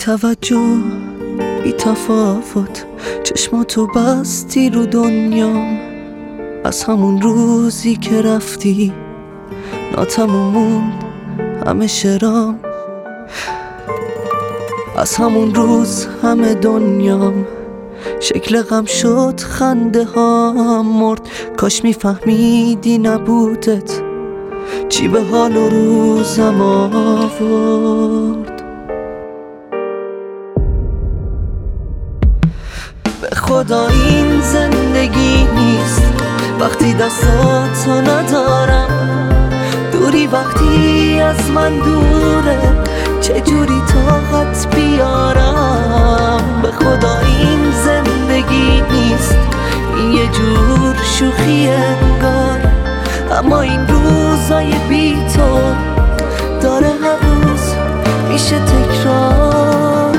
توجه بی تفاوت چشماتو بستی رو دنیام. از همون روزی که رفتی ناتموم موند همه شعرام. از همون روز همه دنیام شکل غم شد، خنده ها مرد. کاش میفهمیدی نبودت چی به حال و روزم آورد. به خدا این زندگی نیست وقتی دستاتو ندارم. دوری وقتی از من دوره چجوری طاقت بیارم. به خدا این زندگی نیست، این یه جور شوخی انگار. اما این روزای بی تو داره هر روز میشه تکرار.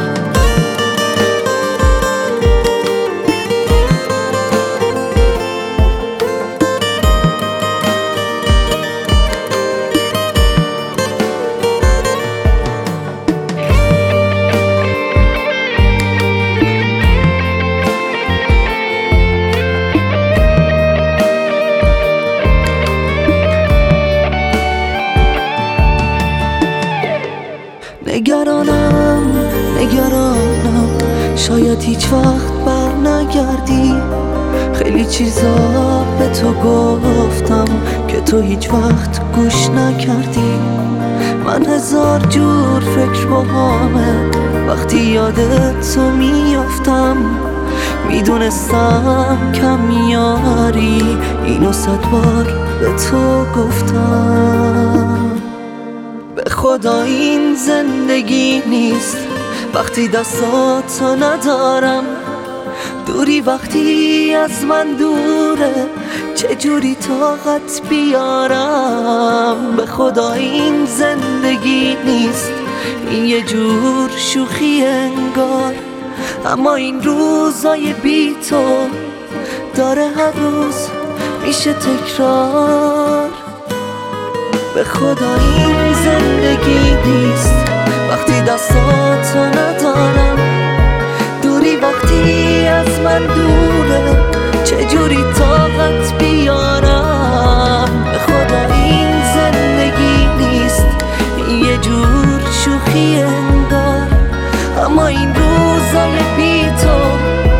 نگرانم شاید هیچ وقت بر نگردی. خیلی چیزا به تو گفتم که تو هیچ وقت گوش نکردی. من هزار جور فکر باهامه وقتی یادت تو میافتم. میدونستم کم میاری، اینو 100 بار به تو گفتم. به خدا این زندگی نیست وقتی دستاتو ندارم. دوری وقتی از من دوره چجوری طاقت بیارم. به خدا این زندگی نیست، این یه جور شوخی انگار. اما این روزای بی تو داره هر روز میشه تکرار. به خدا این زندگی نیست وقتی دستاتو ندارم. دوری وقتی از من دوره چجوری طاقت بیارم. به خدا این زندگی نیست، این یه جور شوخی انگار. اما این روزای بی تو